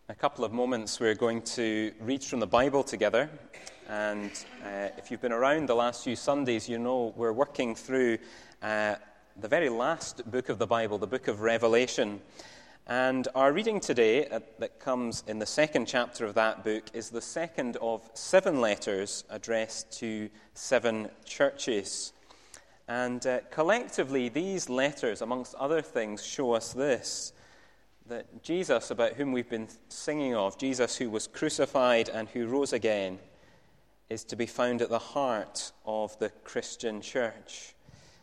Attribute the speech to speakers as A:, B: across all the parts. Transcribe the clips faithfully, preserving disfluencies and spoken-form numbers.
A: a couple of moments we're going to read from the Bible together. And uh, if you've been around the last few Sundays, you know we're working through uh, the very last book of the Bible, the book of Revelation. And our reading today, uh, that comes in the second chapter of that book, is the second of seven letters addressed to seven churches. And uh, collectively, these letters, amongst other things, show us this: that Jesus, about whom we've been singing of, Jesus who was crucified and who rose again, is to be found at the heart of the Christian church.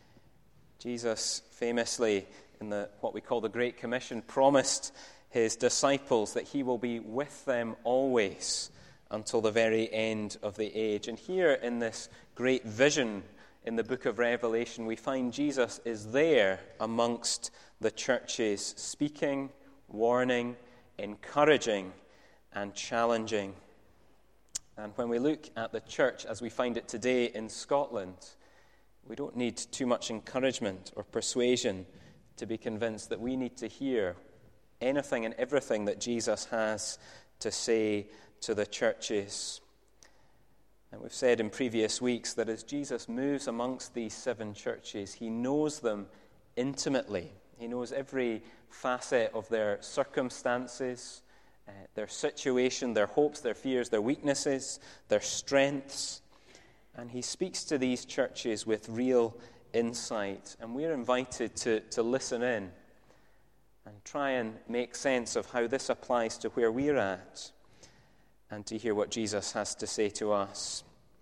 A: Jesus famously, in the what we call the Great Commission, promised his disciples that he will be with them always until the very end of the age. And here in this great vision in the book of Revelation, we find Jesus is there amongst the churches, speaking, warning, encouraging, and challenging. And when we look at the church as we find it today in Scotland, we don't need too much encouragement or persuasion to be convinced that we need to hear anything and everything that Jesus has to say to the churches. And we've said in previous weeks that as Jesus moves amongst these seven churches, he knows them intimately. He knows every facet of their circumstances, uh, their situation, their hopes, their fears, their weaknesses, their strengths. And he speaks to these churches with real insight. And we're invited to, to listen in and try and make sense of how this applies to where we're at and to hear what Jesus has to say to us.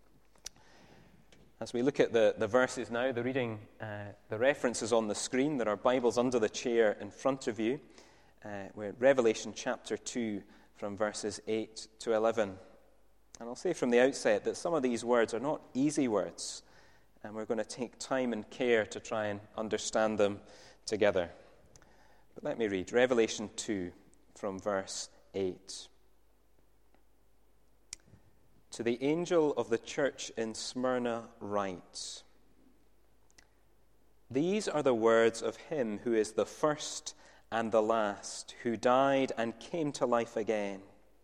A: As we look at the, the verses now, the reading, uh, the references on the screen, there are Bibles under the chair in front of you. Uh, we're at Revelation chapter two from verses eight to eleven. And I'll say from the outset that some of these words are not easy words, and we're going to take time and care to try and understand them together. But let me read Revelation two from verse eight. To the angel of the church in Smyrna write, "These are the words of him who is the first and the last, who died and came to life again.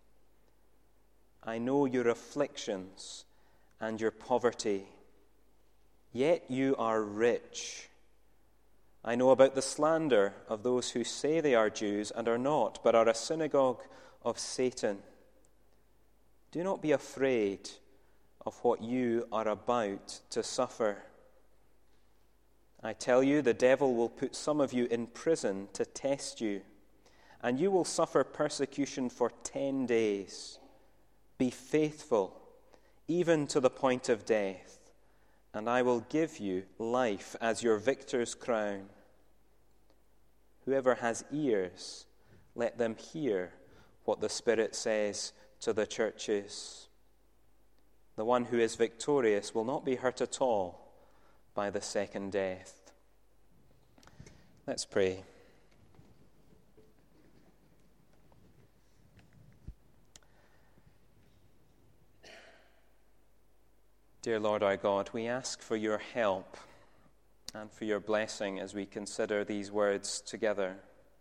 A: I know your afflictions and your poverty, yet you are rich. I know about the slander of those who say they are Jews and are not, but are a synagogue of Satan. Do not be afraid of what you are about to suffer. I tell you, the devil will put some of you in prison to test you, and you will suffer persecution for ten days. Be faithful, even to the point of death, and I will give you life as your victor's crown. Whoever has ears, let them hear what the Spirit says to the churches. The one who is victorious will not be hurt at all by the second death." Let's pray. Dear Lord our God, we ask for your help and for your blessing as we consider these words together.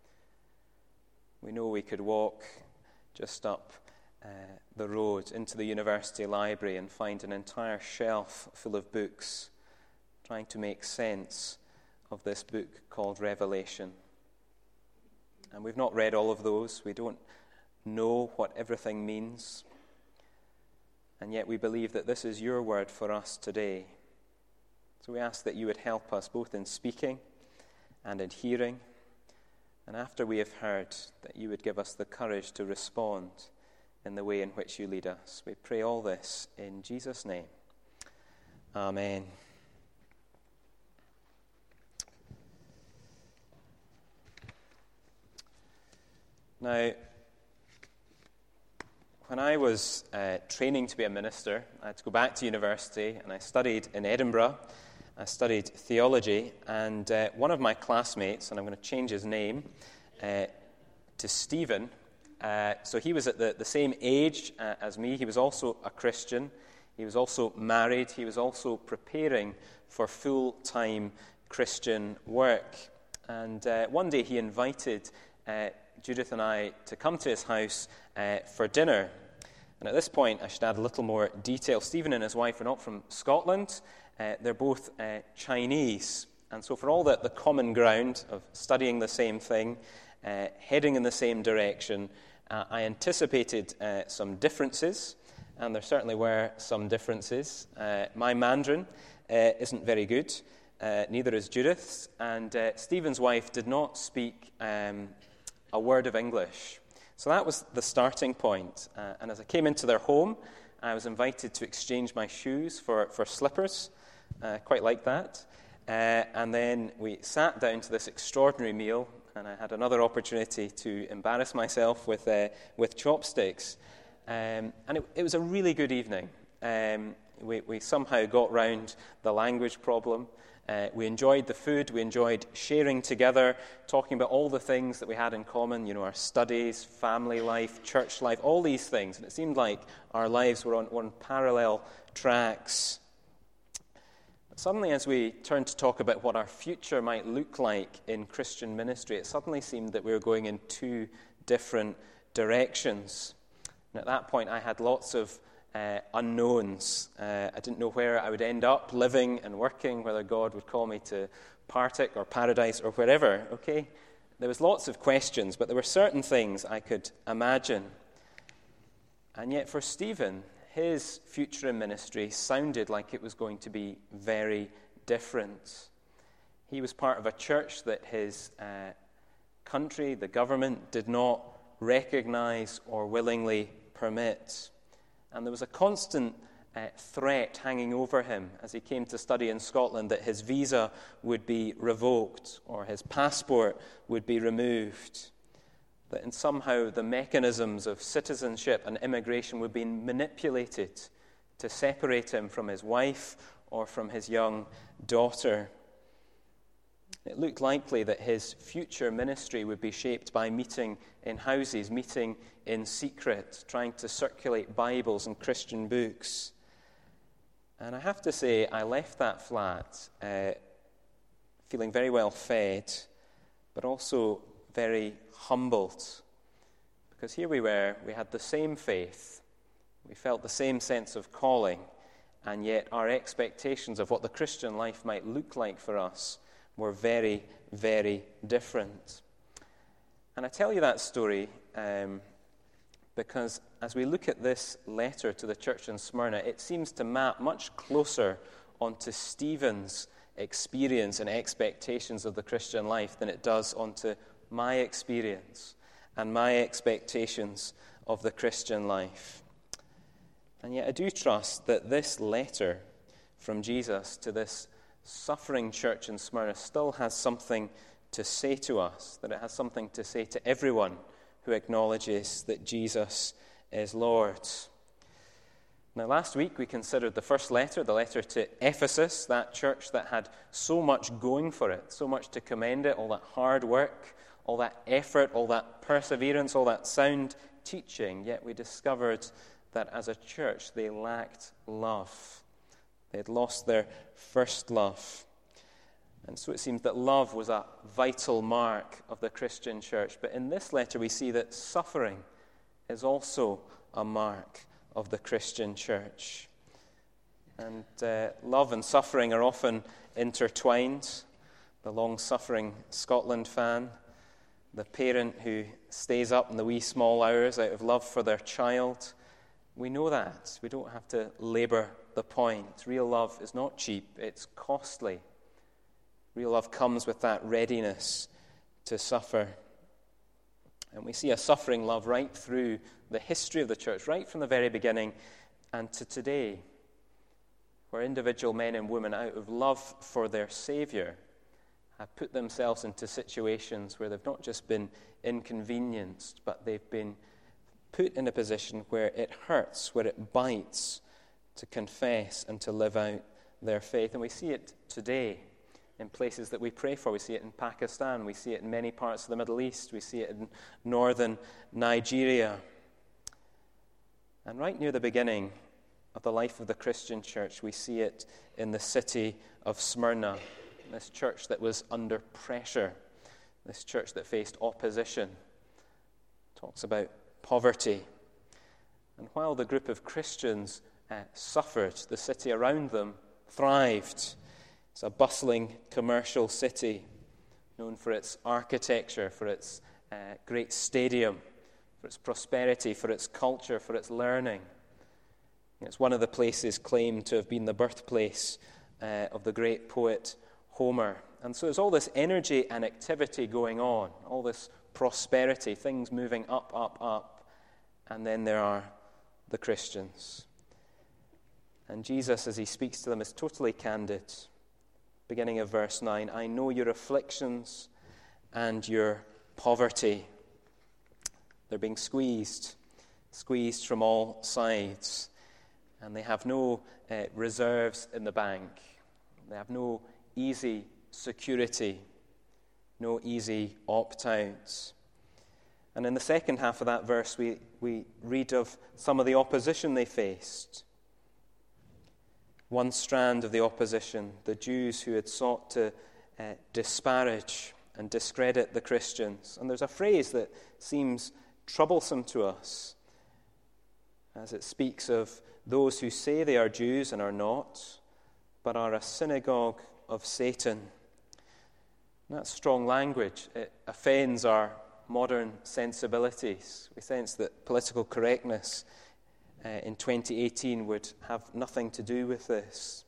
A: We know we could walk just up uh, the road into the university library and find an entire shelf full of books trying to make sense of this book called Revelation. And we've not read all of those. We don't know what everything means. And yet we believe that this is your word for us today. So we ask that you would help us both in speaking and in hearing. And after we have heard, that you would give us the courage to respond in the way in which you lead us. We pray all this in Jesus' name. Amen. Now, when I was uh, training to be a minister, I had to go back to university, and I studied in Edinburgh. I studied theology, and uh, one of my classmates, and I'm going to change his name uh, to Stephen, uh, so he was at the, the same age uh, as me. He was also a Christian. He was also married. He was also preparing for full-time Christian work. And uh, one day he invited uh, Judith and I to come to his house uh, for dinner. And at this point, I should add a little more detail. Stephen and his wife are not from Scotland. Uh, they're both uh, Chinese. And so for all the, the common ground of studying the same thing, uh, heading in the same direction, uh, I anticipated uh, some differences, and there certainly were some differences. Uh, my Mandarin uh, isn't very good, uh, neither is Judith's, and uh, Stephen's wife did not speak um, a word of English. So that was the starting point. Uh, and as I came into their home, I was invited to exchange my shoes for, for slippers, uh, quite like that. Uh, and then we sat down to this extraordinary meal, and I had another opportunity to embarrass myself with uh, with chopsticks. Um, and it, it was a really good evening. Um, we, we somehow got round the language problem. Uh, we enjoyed the food, we enjoyed sharing together, talking about all the things that we had in common, you know, our studies, family life, church life, all these things. And it seemed like our lives were on, on parallel tracks. But suddenly, as we turned to talk about what our future might look like in Christian ministry, it suddenly seemed that we were going in two different directions. And at that point, I had lots of Uh, unknowns. Uh, I didn't know where I would end up living and working, whether God would call me to Partick or Paradise or wherever, okay? There was lots of questions, but there were certain things I could imagine. And yet for Stephen, his future in ministry sounded like it was going to be very different. He was part of a church that his uh, country, the government, did not recognize or willingly permit. And there was a constant uh, threat hanging over him as he came to study in Scotland that his visa would be revoked or his passport would be removed. That in somehow the mechanisms of citizenship and immigration would be manipulated to separate him from his wife or from his young daughter. It looked likely that his future ministry would be shaped by meeting in houses, meeting in secret, trying to circulate Bibles and Christian books. And I have to say, I left that flat uh, feeling very well fed, but also very humbled. Because here we were, we had the same faith, we felt the same sense of calling, and yet our expectations of what the Christian life might look like for us were very, very different. And I tell you that story um, because as we look at this letter to the church in Smyrna, it seems to map much closer onto Stephen's experience and expectations of the Christian life than it does onto my experience and my expectations of the Christian life. And yet I do trust that this letter from Jesus to this suffering church in Smyrna still has something to say to us, that it has something to say to everyone who acknowledges that Jesus is Lord. Now, last week we considered the first letter, the letter to Ephesus, that church that had so much going for it, so much to commend it, all that hard work, all that effort, all that perseverance, all that sound teaching, yet we discovered that as a church they lacked love. They had lost their first love. And so it seems that love was a vital mark of the Christian church. But in this letter we see that suffering is also a mark of the Christian church. And uh, love and suffering are often intertwined. The long-suffering Scotland fan, the parent who stays up in the wee small hours out of love for their child. We know that. We don't have to labour the point. Real love is not cheap, it's costly. Real love comes with that readiness to suffer. And we see a suffering love right through the history of the church, right from the very beginning and to today, where individual men and women, out of love for their Saviour, have put themselves into situations where they've not just been inconvenienced, but they've been put in a position where it hurts, where it bites, to confess and to live out their faith. And we see it today in places that we pray for. We see it in Pakistan. We see it in many parts of the Middle East. We see it in northern Nigeria. And right near the beginning of the life of the Christian church, we see it in the city of Smyrna, this church that was under pressure, this church that faced opposition, talks about poverty. And while the group of Christians uh, suffered, the city around them thrived. It's a bustling commercial city known for its architecture, for its uh, great stadium, for its prosperity, for its culture, for its learning. It's one of the places claimed to have been the birthplace uh, of the great poet Homer. And so there's all this energy and activity going on, all this prosperity, things moving up, up, up. And then there are the Christians. And Jesus, as he speaks to them, is totally candid. Beginning of verse nine, I know your afflictions and your poverty. They're being squeezed, squeezed from all sides. And they have no uh, reserves in the bank. They have no easy security, no easy opt-outs. And in the second half of that verse, we, we read of some of the opposition they faced. One strand of the opposition, the Jews who had sought to uh, disparage and discredit the Christians. And there's a phrase that seems troublesome to us as it speaks of those who say they are Jews and are not, but are a synagogue of Satan. And that's strong language. It offends our modern sensibilities. We sense that political correctness uh, in twenty eighteen would have nothing to do with this.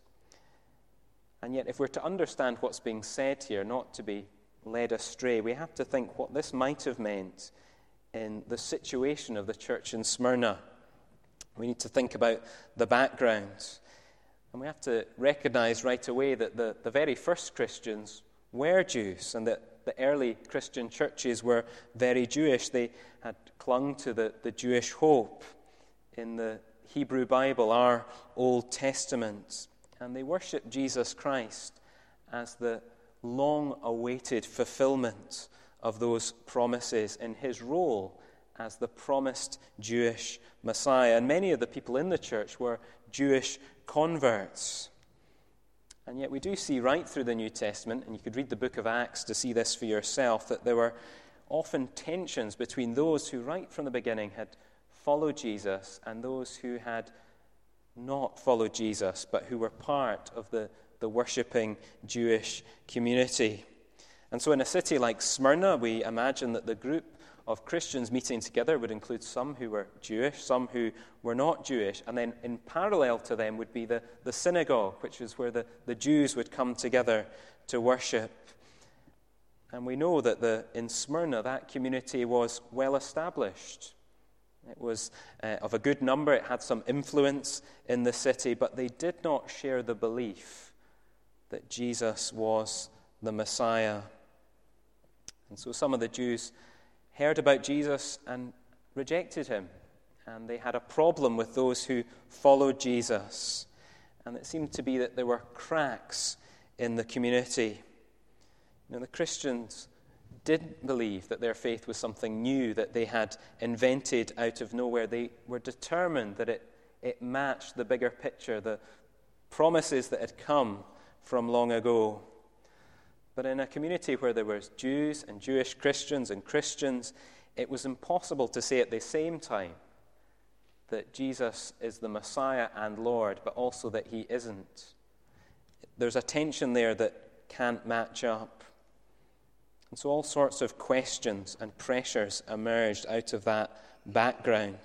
A: And yet, if we're to understand what's being said here, not to be led astray, we have to think what this might have meant in the situation of the church in Smyrna. We need to think about the background. And we have to recognize right away that the, the very first Christians were Jews, and that the early Christian churches were very Jewish. They had clung to the, the Jewish hope in the Hebrew Bible, our Old Testament. And they worshipped Jesus Christ as the long-awaited fulfillment of those promises in his role as the promised Jewish Messiah. And many of the people in the church were Jewish converts. And yet we do see right through the New Testament, and you could read the book of Acts to see this for yourself, that there were often tensions between those who right from the beginning had followed Jesus and those who had not followed Jesus, but who were part of the, the worshipping Jewish community. And so in a city like Smyrna, we imagine that the group of Christians meeting together would include some who were Jewish, some who were not Jewish, and then in parallel to them would be the, the synagogue, which is where the, the Jews would come together to worship. And we know that the, in Smyrna, that community was well established. It was uh, of a good number, it had some influence in the city, but they did not share the belief that Jesus was the Messiah. And so some of the Jews heard about Jesus and rejected him. And they had a problem with those who followed Jesus. And it seemed to be that there were cracks in the community. You know, the Christians didn't believe that their faith was something new that they had invented out of nowhere. They were determined that it, it matched the bigger picture, the promises that had come from long ago. But in a community where there were Jews and Jewish Christians and Christians, it was impossible to say at the same time that Jesus is the Messiah and Lord, but also that he isn't. There's a tension there that can't match up. And so all sorts of questions and pressures emerged out of that background.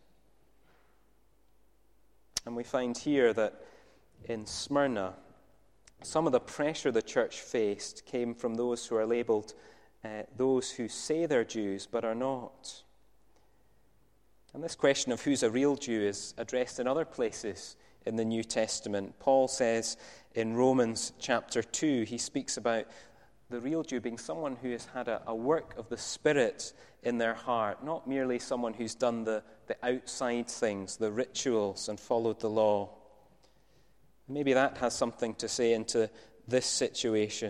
A: And we find here that in Smyrna, some of the pressure the church faced came from those who are labeled uh, those who say they're Jews but are not. And this question of who's a real Jew is addressed in other places in the New Testament. Paul says in Romans chapter two, he speaks about the real Jew being someone who has had a, a work of the Spirit in their heart, not merely someone who's done the, the outside things, the rituals, and followed the law. Maybe that has something to say into this situation.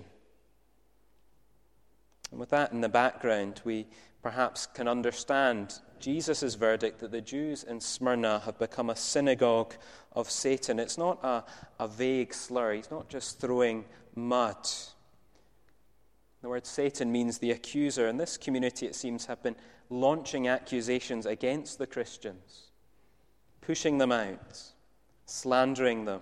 A: And with that in the background, we perhaps can understand Jesus' verdict that the Jews in Smyrna have become a synagogue of Satan. It's not a, a vague slur. He's not just throwing mud. The word Satan means the accuser, and this community, it seems, have been launching accusations against the Christians, pushing them out, slandering them.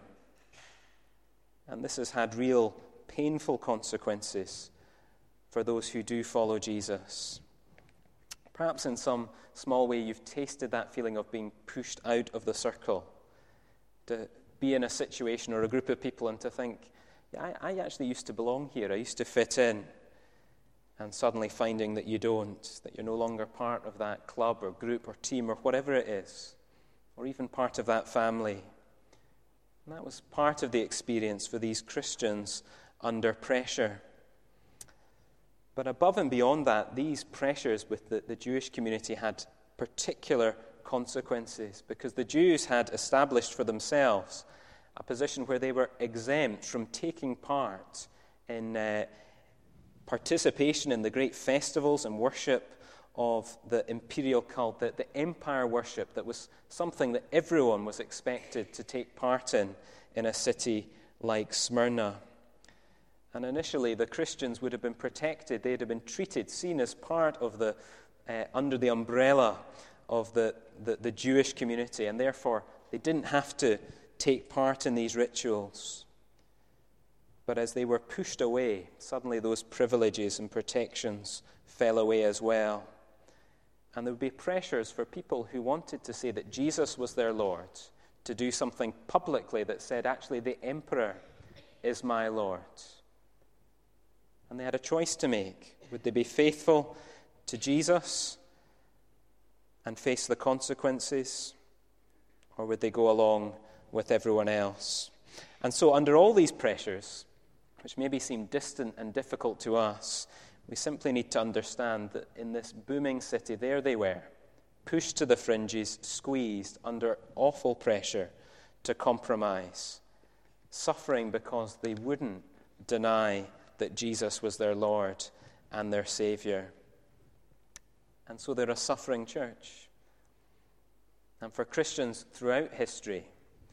A: And this has had real painful consequences for those who do follow Jesus. Perhaps in some small way you've tasted that feeling of being pushed out of the circle, to be in a situation or a group of people and to think, yeah, I, I actually used to belong here, I used to fit in, and suddenly finding that you don't, that you're no longer part of that club or group or team or whatever it is, or even part of that family. And that was part of the experience for these Christians under pressure. But above and beyond that, these pressures with the, the Jewish community had particular consequences, because the Jews had established for themselves a position where they were exempt from taking part in uh, participation in the great festivals and worship of the imperial cult, the, the empire worship that was something that everyone was expected to take part in in a city like Smyrna. And initially, the Christians would have been protected. They'd have been treated, seen as part of the, uh, under the umbrella of the, the, the Jewish community, and therefore they didn't have to take part in these rituals. But as they were pushed away, suddenly those privileges and protections fell away as well. And there would be pressures for people who wanted to say that Jesus was their Lord to do something publicly that said, actually, the emperor is my Lord. And they had a choice to make. Would they be faithful to Jesus and face the consequences, or would they go along with everyone else? And so under all these pressures, which maybe seem distant and difficult to us, we simply need to understand that in this booming city, there they were, pushed to the fringes, squeezed under awful pressure to compromise, suffering because they wouldn't deny that Jesus was their Lord and their Savior. And so they're a suffering church. And for Christians throughout history,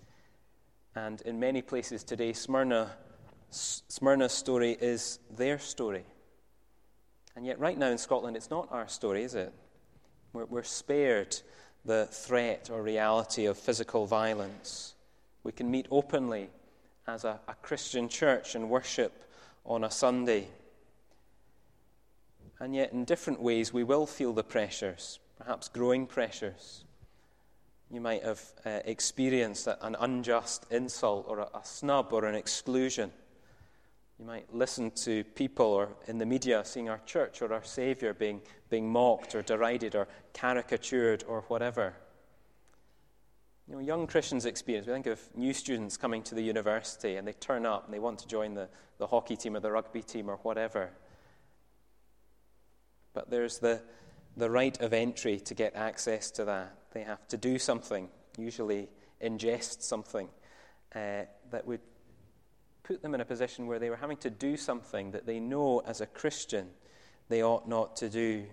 A: and in many places today, Smyrna, Smyrna's story is their story. And yet right now in Scotland, it's not our story, is it? We're, we're spared the threat or reality of physical violence. We can meet openly as a, a Christian church and worship on a Sunday. And yet in different ways we will feel the pressures, perhaps growing pressures. You might have uh, experienced an unjust insult or a, a snub or an exclusion. You might listen to people or in the media seeing our church or our Saviour being, being mocked or derided or caricatured or whatever. You know, young Christians experience, we think of new students coming to the university and they turn up and they want to join the, the hockey team or the rugby team or whatever. But there's the, the right of entry to get access to that. They have to do something, usually ingest something, uh, that would put them in a position where they were having to do something that they know as a Christian they ought not to do.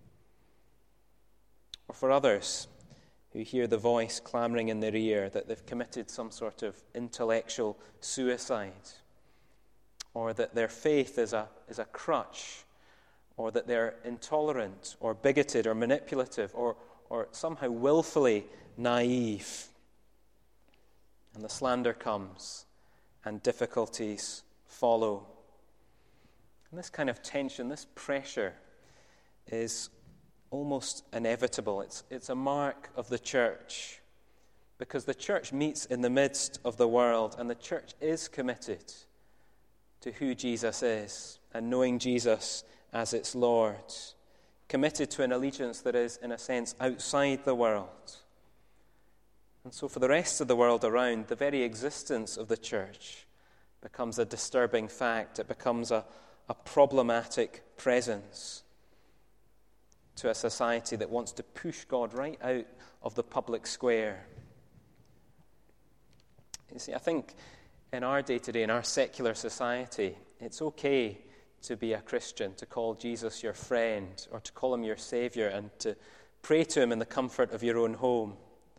A: Or for others who hear the voice clamoring in their ear that they've committed some sort of intellectual suicide, or that their faith is a, is a crutch, or that they're intolerant or bigoted or manipulative or, or somehow willfully naive. And the slander comes and difficulties follow. And this kind of tension, this pressure is almost inevitable. It's, it's a mark of the church, because the church meets in the midst of the world, and the church is committed to who Jesus is and knowing Jesus as its Lord, committed to an allegiance that is, in a sense, outside the world. And so for the rest of the world around, the very existence of the church becomes a disturbing fact. It becomes a, a problematic presence to a society that wants to push God right out of the public square. You see, I think in our day-to-day, in our secular society, it's okay to be a Christian, to call Jesus your friend, or to call him your Savior, and to pray to him in the comfort of your own home.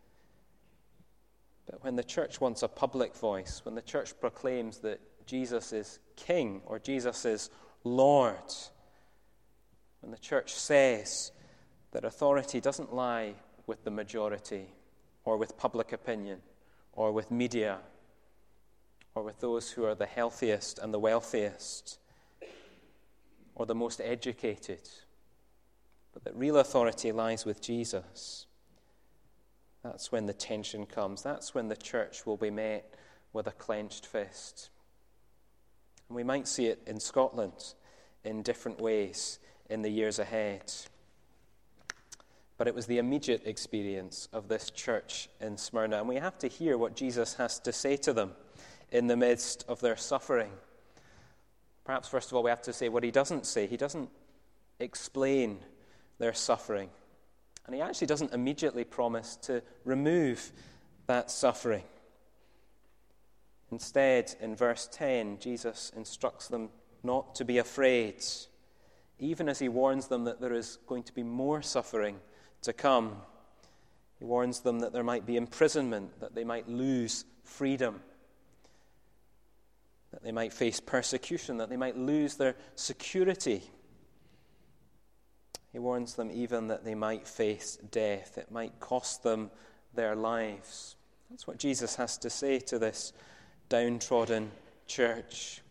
A: But when the church wants a public voice, when the church proclaims that Jesus is King, or Jesus is Lord. When the church says that authority doesn't lie with the majority, or with public opinion, or with media, or with those who are the healthiest and the wealthiest, or the most educated, but that real authority lies with Jesus, that's when the tension comes. That's when the church will be met with a clenched fist. And we might see it in Scotland in different ways in the years ahead. But it was the immediate experience of this church in Smyrna. And we have to hear what Jesus has to say to them in the midst of their suffering. Perhaps, first of all, we have to say what he doesn't say. He doesn't explain their suffering. And he actually doesn't immediately promise to remove that suffering. Instead, in verse ten, Jesus instructs them not to be afraid, even as he warns them that there is going to be more suffering to come. He warns them that there might be imprisonment, that they might lose freedom, that they might face persecution, that they might lose their security. He warns them even that they might face death. It might cost them their lives. That's what Jesus has to say to this downtrodden church.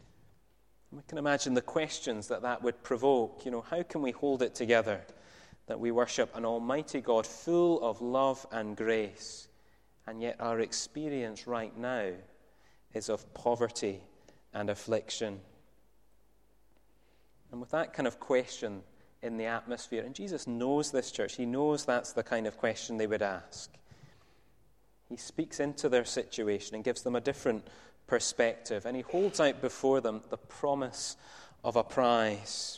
A: We can imagine the questions that that would provoke. You know, how can we hold it together that we worship an almighty God full of love and grace, and yet our experience right now is of poverty and affliction? And with that kind of question in the atmosphere, and Jesus knows this church, he knows that's the kind of question they would ask. He speaks into their situation and gives them a different perspective, and he holds out before them the promise of a prize.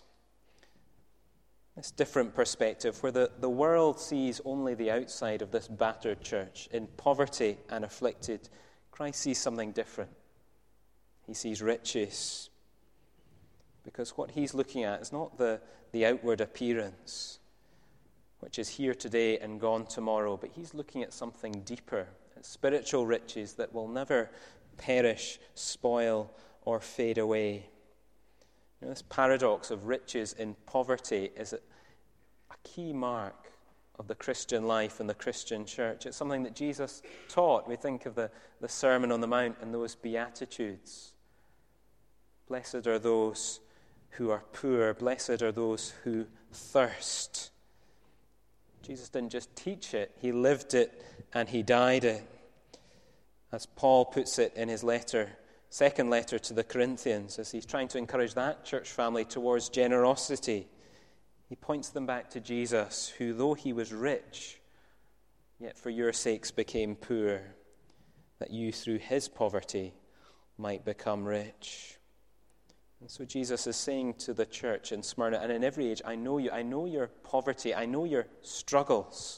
A: This different perspective, where the, the world sees only the outside of this battered church in poverty and afflicted, Christ sees something different. He sees riches. Because what he's looking at is not the, the outward appearance, which is here today and gone tomorrow, but he's looking at something deeper, at spiritual riches that will never perish, spoil, or fade away. You know, this paradox of riches in poverty is a, a key mark of the Christian life and the Christian church. It's something that Jesus taught. We think of the, the Sermon on the Mount and those Beatitudes. Blessed are those who are poor. Blessed are those who thirst. Jesus didn't just teach it, he lived it and he died it. As Paul puts it in his letter, second letter to the Corinthians, as he's trying to encourage that church family towards generosity, he points them back to Jesus, who, though he was rich, yet for your sakes became poor, that you through his poverty might become rich. And so Jesus is saying to the church in Smyrna, and in every age, I know you, I know your poverty, I know your struggles.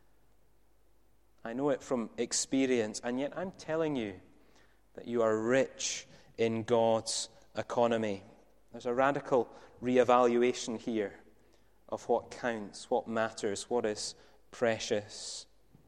A: I know it from experience, and yet I'm telling you that you are rich in God's economy. There's a radical reevaluation here of what counts, what matters, what is precious.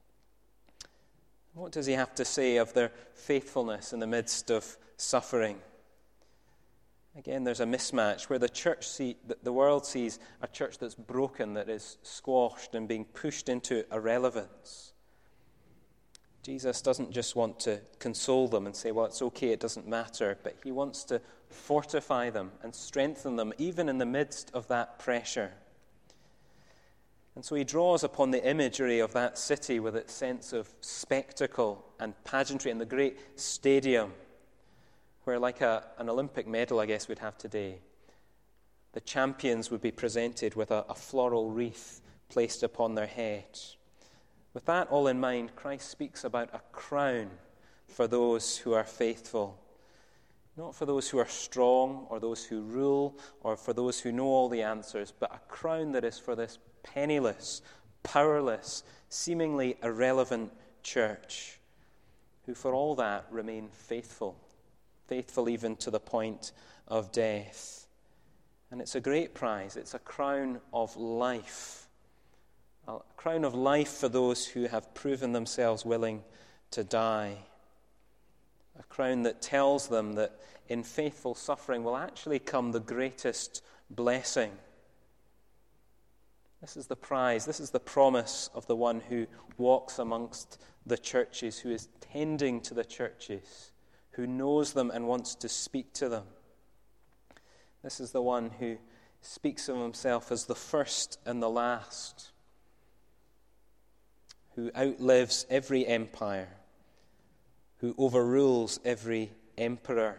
A: What does he have to say of their faithfulness in the midst of suffering? Again, there's a mismatch where the church see, the world sees a church that's broken, that is squashed and being pushed into irrelevance. Jesus doesn't just want to console them and say, well, it's okay, it doesn't matter, but he wants to fortify them and strengthen them, even in the midst of that pressure. And so he draws upon the imagery of that city with its sense of spectacle and pageantry and the great stadium, where like a, an Olympic medal, I guess we'd have today, the champions would be presented with a, a floral wreath placed upon their head. With that all in mind, Christ speaks about a crown for those who are faithful. Not for those who are strong or those who rule or for those who know all the answers, but a crown that is for this penniless, powerless, seemingly irrelevant church, who for all that remain faithful, faithful even to the point of death. And it's a great prize. It's a crown of life. A crown of life for those who have proven themselves willing to die. A crown that tells them that in faithful suffering will actually come the greatest blessing. This is the prize, this is the promise of the one who walks amongst the churches, who is tending to the churches, who knows them and wants to speak to them. This is the one who speaks of himself as the first and the last, who outlives every empire, who overrules every emperor.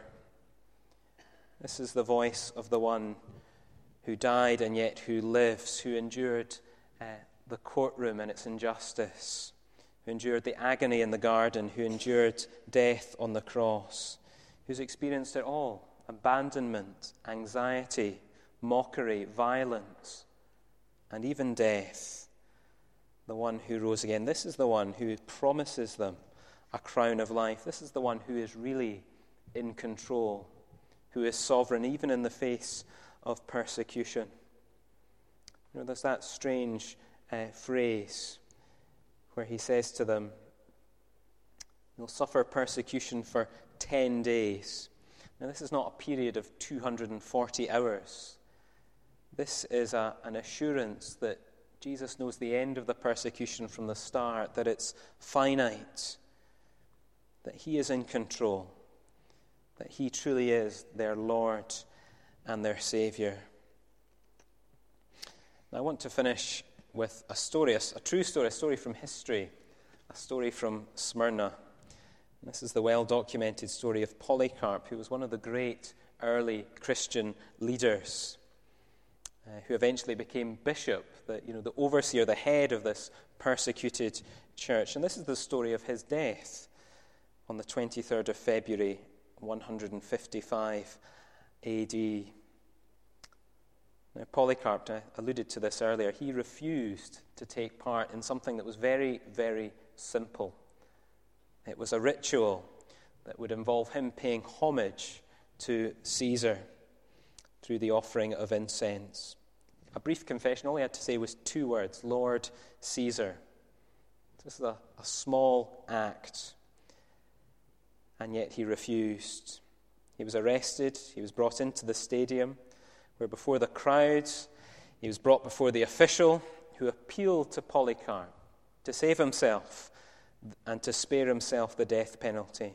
A: This is the voice of the one who died and yet who lives, who endured uh, the courtroom and its injustice, who endured the agony in the garden, who endured death on the cross, who's experienced it all: abandonment, anxiety, mockery, violence, and even death. The one who rose again. This is the one who promises them a crown of life. This is the one who is really in control, who is sovereign even in the face of persecution. You know, there's that strange uh, phrase where he says to them, "You'll suffer persecution for ten days. Now, this is not a period of two hundred forty hours. This is a, an assurance that Jesus knows the end of the persecution from the start, that it's finite, that he is in control, that he truly is their Lord and their Saviour." Now, I want to finish with a story, a, a true story, a story from history, a story from Smyrna. And this is the well-documented story of Polycarp, who was one of the great early Christian leaders, uh, who eventually became bishop, the, you know, the overseer, the head of this persecuted church. And this is the story of his death on the twenty-third of February, one hundred fifty-five A D. Now, Polycarp, I alluded to this earlier, he refused to take part in something that was very, very simple. It was a ritual that would involve him paying homage to Caesar through the offering of incense. A brief confession, all he had to say was two words: Lord Caesar. This is a, a small act, and yet he refused. He was arrested, he was brought into the stadium, where before the crowds, he was brought before the official who appealed to Polycarp to save himself and to spare himself the death penalty.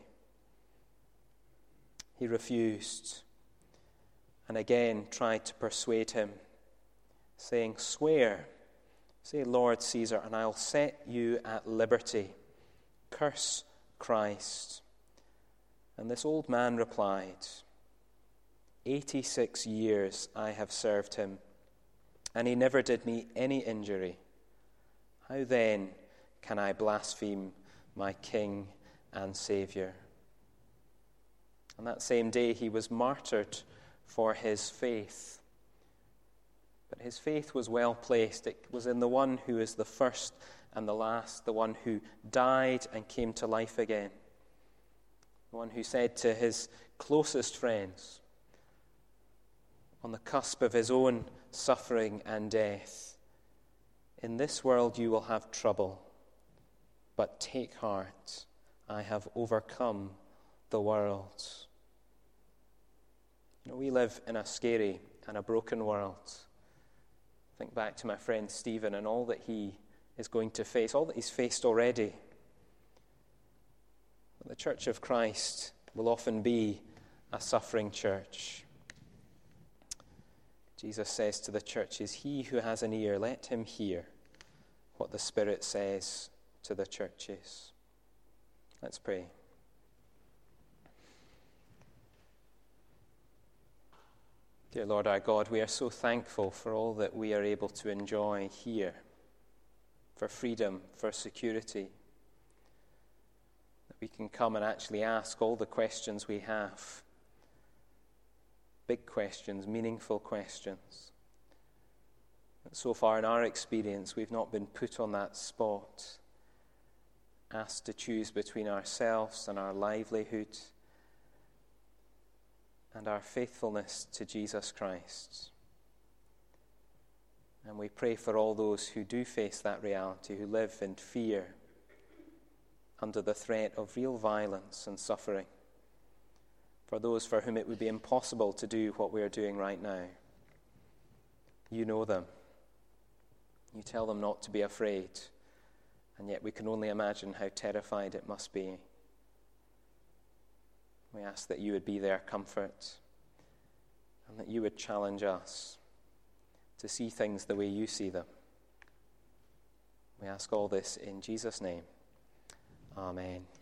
A: He refused and again tried to persuade him, saying, "Swear, say Lord Caesar, and I'll set you at liberty. Curse Christ." And this old man replied, eighty-six years I have served him, and he never did me any injury. How then can I blaspheme my King and Saviour?" And that same day he was martyred for his faith. But his faith was well placed. It was in the one who is the first and the last, the one who died and came to life again, the one who said to his closest friends, on the cusp of his own suffering and death, "In this world you will have trouble, but take heart, I have overcome the world." You know, we live in a scary and a broken world. Think back to my friend Stephen and all that he is going to face, all that he's faced already. But the Church of Christ will often be a suffering church. Jesus says to the churches, "He who has an ear, let him hear what the Spirit says to the churches." Let's pray. Dear Lord our God, we are so thankful for all that we are able to enjoy here, for freedom, for security, that we can come and actually ask all the questions we have. Big questions, meaningful questions. But so far in our experience, we've not been put on that spot, asked to choose between ourselves and our livelihood and our faithfulness to Jesus Christ. And we pray for all those who do face that reality, who live in fear, under the threat of real violence and suffering, for those for whom it would be impossible to do what we are doing right now. You know them. You tell them not to be afraid, and yet we can only imagine how terrified it must be. We ask that you would be their comfort, and that you would challenge us to see things the way you see them. We ask all this in Jesus' name. Amen.